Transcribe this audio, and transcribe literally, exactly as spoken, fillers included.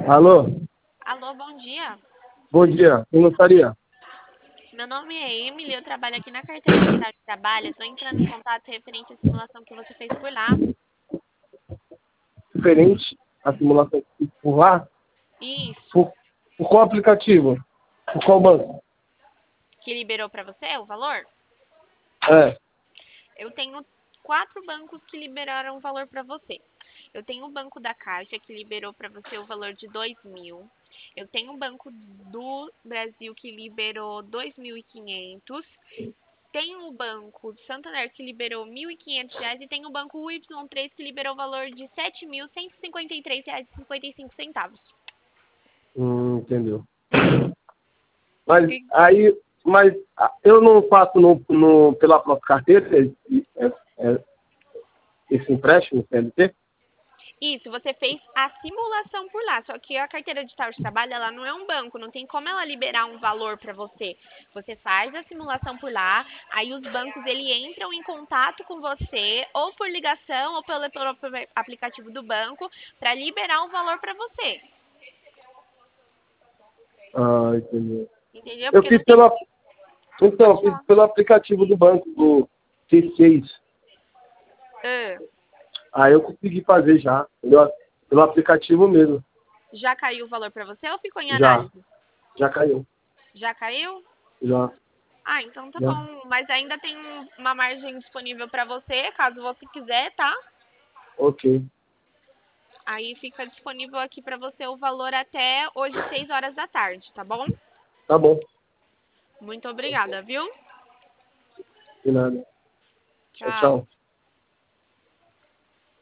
Alô? Alô, bom dia. Bom dia. Quem gostaria? Meu nome é Emily, eu trabalho aqui na carteira de estágio de trabalho. Estou entrando em contato referente à simulação que você fez por lá. Diferente a simulação que fiz por lá? Isso. Por, por qual aplicativo? Por qual banco? Que liberou para você o valor? É. Eu tenho quatro bancos que liberaram o valor para você. Eu tenho o Banco da Caixa, que liberou para você o valor de dois mil. Eu tenho o Banco do Brasil, que liberou dois mil e quinhentos. Tem o Banco Santander, que liberou mil e quinhentos reais. E tem o Banco U Y três, que liberou o valor de sete mil cento e cinquenta e três reais e cinquenta e cinco centavos. Hum, entendeu. Mas E- aí, mas ah, eu não faço no, no, pela própria carteira esse, esse, esse empréstimo C L T? Isso, você fez a simulação por lá. Só que a carteira de estágio de trabalho, ela não é um banco. Não tem como ela liberar um valor para você. Você faz a simulação por lá. Aí os bancos, ele entram em contato com você, ou por ligação, ou pelo próprio aplicativo do banco, para liberar um valor para você. Ah, entendeu. Entendeu? Eu Porque não fiz tem. pela, então, Pode eu fiz falar. pelo aplicativo do banco, do C seis. Ah, Aí eu consegui fazer já, entendeu? Pelo aplicativo mesmo. já caiu o valor para você ou ficou em Já, análise? já caiu. Já caiu? Já, Ah, então tá já. bom. Mas ainda tem um- uma margem disponível para você, caso você quiser, tá? Ok. Aí fica disponível aqui para você o valor até hoje, seis horas da tarde, tá bom? Tá bom. Muito obrigada, viu? De nada. Tchau, Tchau. tchau.